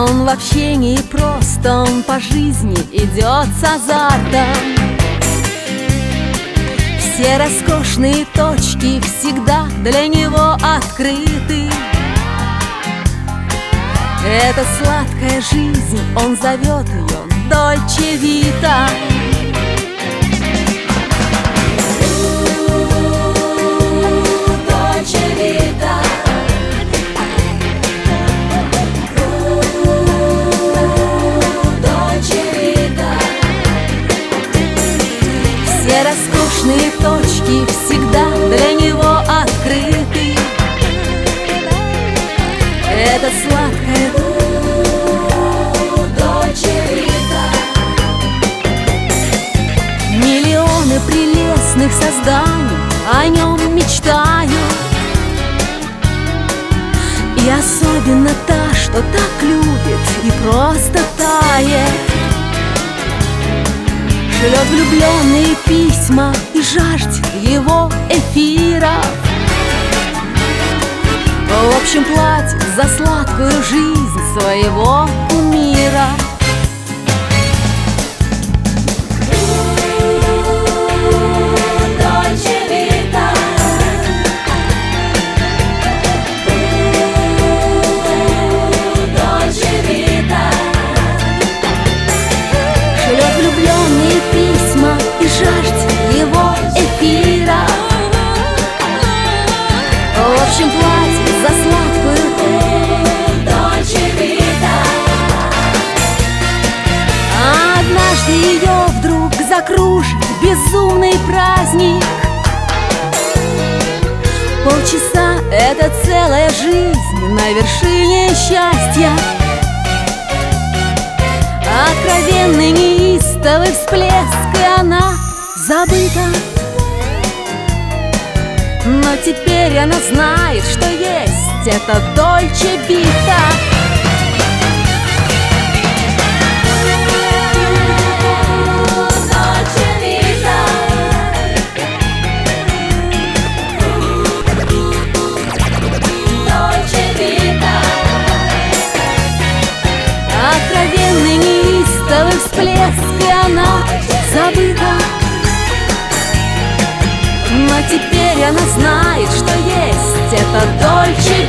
Он вообще не прост, он по жизни идет с азартом. Все роскошные точки всегда для него открыты. Это сладкая жизнь, он зовет ее Дольче Вита. Все роскошные точки всегда для него открыты. Это сладкая Дольче Вита. Миллионы прелестных созданий о нем мечтают. И особенно та, что так любит и просто тает. Шлет влюбленные письма и жаждет его эфира. В общем, платит за сладкую жизнь своего кумира. Дольче Вита. Дольче Вита. Шлет влюбленные письма и жаждет его эфира. В общем, платит за сладкую Дольче Вита. А однажды ее вдруг закружит безумный праздник. Полчаса — это целая жизнь на вершине счастья. Откровенный неистовый всплеск, и она забыта. Но теперь она знает, что есть это Дольче Вита. Дольче Вита. Дольче Вита. Откровенный неистовый всплеск, и она забыта. Но теперь она знает, что есть это Дольче